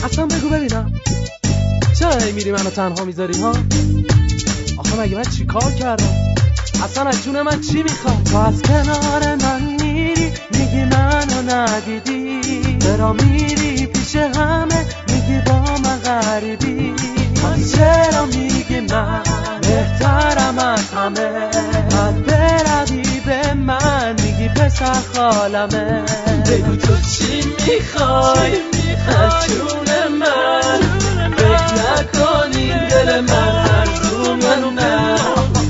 اصلا بگو ببینم چرا هی میری منو تنها میذاری ها؟ آخه مگه من چی کار کردم؟ اصلا از جون من چی میخوای؟ تو از کنار من میری میگی منو ندیدی، چرا میری پیش همه میگی با من غریبی؟ چرا میگی من بهترم از همه؟ بعد بروی به من میگی پسر خالمه. بگو تو چی میخوای از جون من؟ فکر نکنی دل من ارزونه.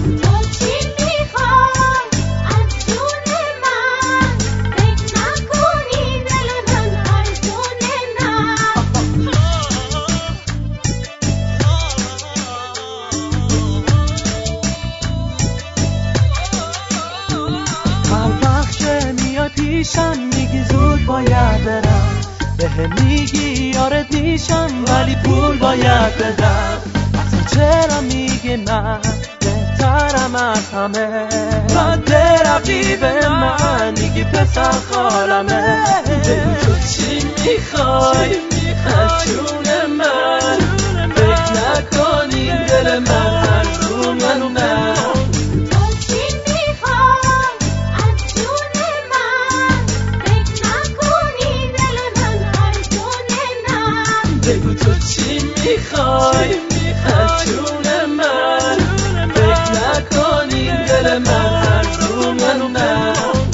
پیشم میگی زود باید برم، به میگی یارت میشم ولی پول باید بدم. اصلا چرا میگی من بهترم از همه؟ بعد بروی به من میگی پسر خالمه. بگو تو چی میخوای از جون من؟ فکر نکنی دل من ارزونه. بگو تو چی میخوای از جون من؟ فکر نکنی دل من ارزونه.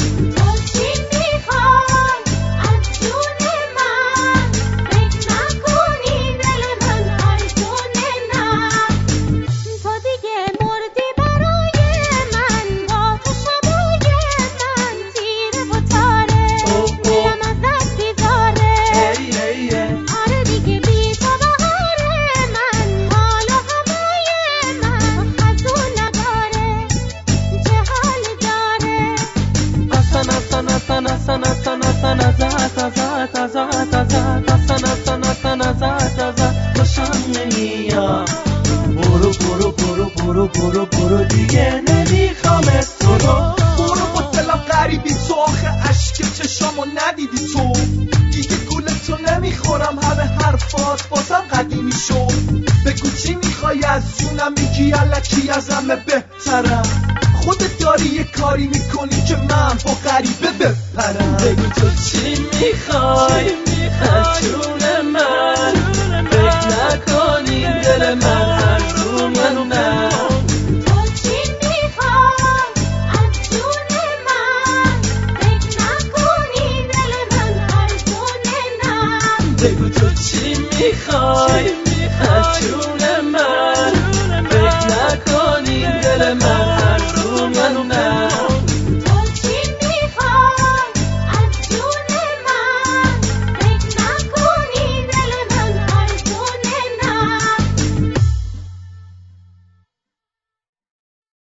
برو دیگه نمیخوامت تو رو. برو با دلم غریبی تو، آخه عشق چشامو ندیدی تو. دیگه گولتو نمیخورم، همه حرفات بازم قدیمی شد. بگو چی میخوای از جونم؟ میگی الکی از همه بهترم. خودت داری یه کاری میکنی که من با غریبه بپرم. بگو تو چی میخوای از جون من؟ فکر نکنی دل من ارزونه. بگو تو چی میخوای از جون من؟